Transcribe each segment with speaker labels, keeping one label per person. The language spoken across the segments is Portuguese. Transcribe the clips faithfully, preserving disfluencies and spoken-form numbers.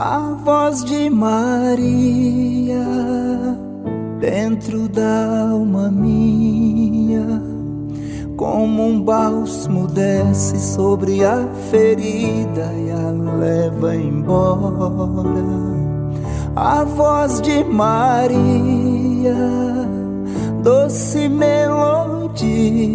Speaker 1: A voz de Maria dentro da alma minha, como um bálsamo desce sobre a ferida e a leva embora. A voz de Maria, doce melodia,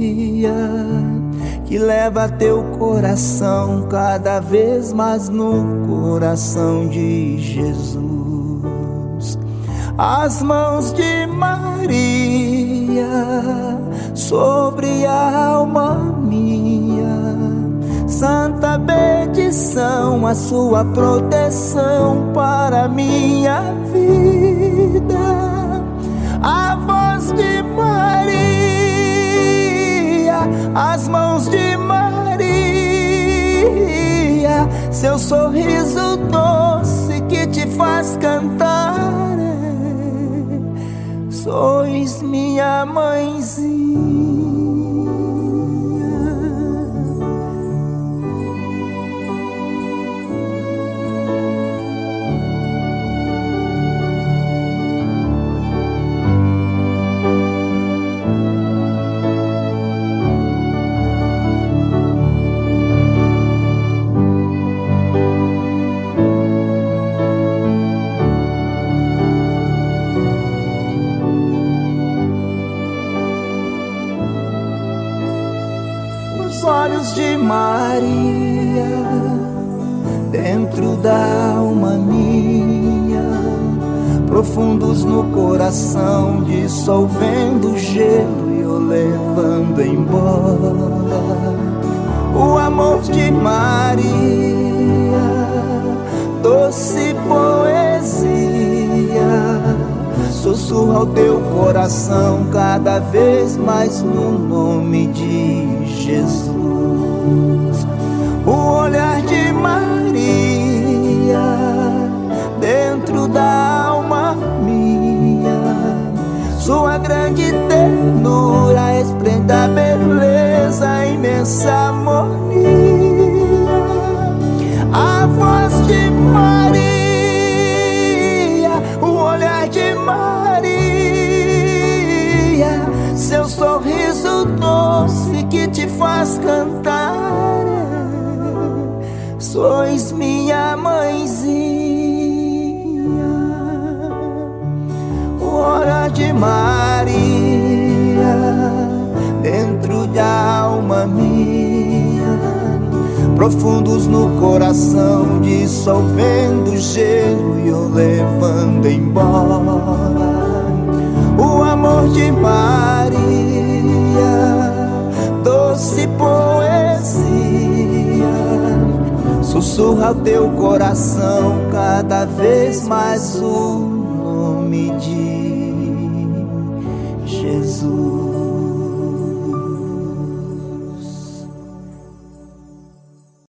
Speaker 1: que leva teu coração cada vez mais no coração de Jesus. As mãos de Maria sobre a alma minha, santa bendição, a sua proteção para minha vida. A voz de Maria, as mãos de Maria, seu sorriso doce que te faz cantar. Sois minha mãezinha. Os olhos de Maria dentro da alma minha, profundos no coração, dissolvendo o gelo e o levando embora. O amor de Maria, doce poesia, sussurra ao teu coração cada vez mais no nome de Jesus. O olhar de Maria dentro da alma minha, sua grande ternura esplenda a beleza, a imensa harmonia. A voz de Maria, o olhar de Maria, seu sorriso doce que te faz cantar. Sois minha mãezinha. O olhar de Maria dentro da alma minha, profundos no coração, dissolvendo o gelo e o levando embora. O amor de Maria, doce poesia, sussurra ao teu coração cada vez mais o nome de Jesus.